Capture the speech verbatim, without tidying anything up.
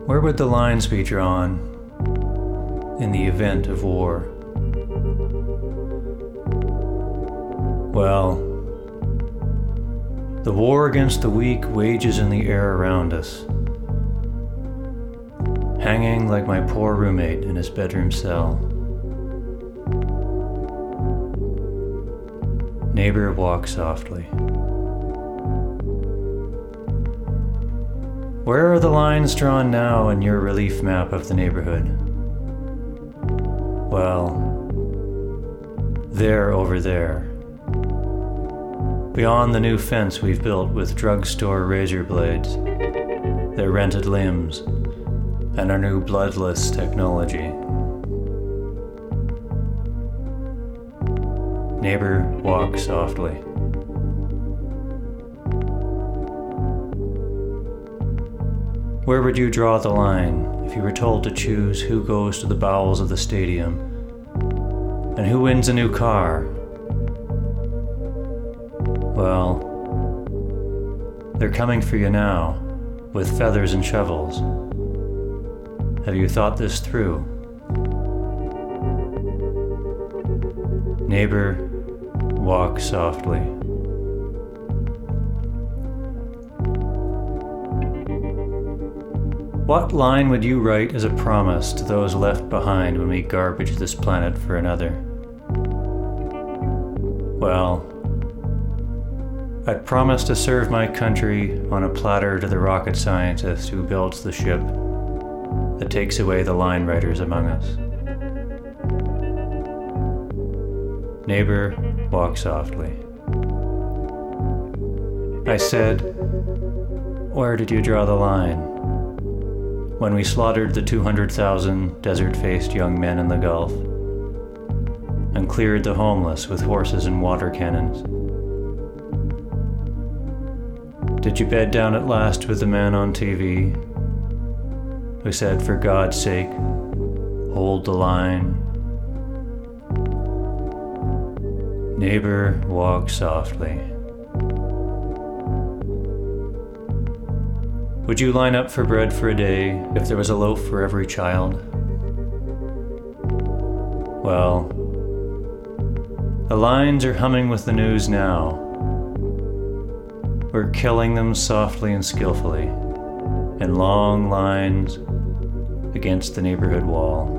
Where would the lines be drawn in the event of war? Well, the war against the weak wages in the air around us, hanging like my poor roommate in his bedroom cell. Neighbor, walk softly. Where are the lines drawn now in your relief map of the neighborhood? Well, they're over there. Beyond the new fence we've built with drugstore razor blades, their rented limbs, and our new bloodless technology. Neighbor, walk softly. Where would you draw the line if you were told to choose who goes to the bowels of the stadium and who wins a new car? Well, they're coming for you now with feathers and shovels. Have you thought this through? Neighbor, walk softly. What line would you write as a promise to those left behind when we garbage this planet for another? Well, I'd promise to serve my country on a platter to the rocket scientist who builds the ship that takes away the line writers among us. Neighbor, walk softly. I said, where did you draw the line? When we slaughtered the two hundred thousand desert-faced young men in the Gulf and cleared the homeless with horses and water cannons. Did you bed down at last with the man on T V who said, for God's sake, hold the line? Neighbor, walk softly. Would you line up for bread for a day if there was a loaf for every child? Well, the lines are humming with the news now. We're killing them softly and skillfully, in long lines against the neighborhood wall.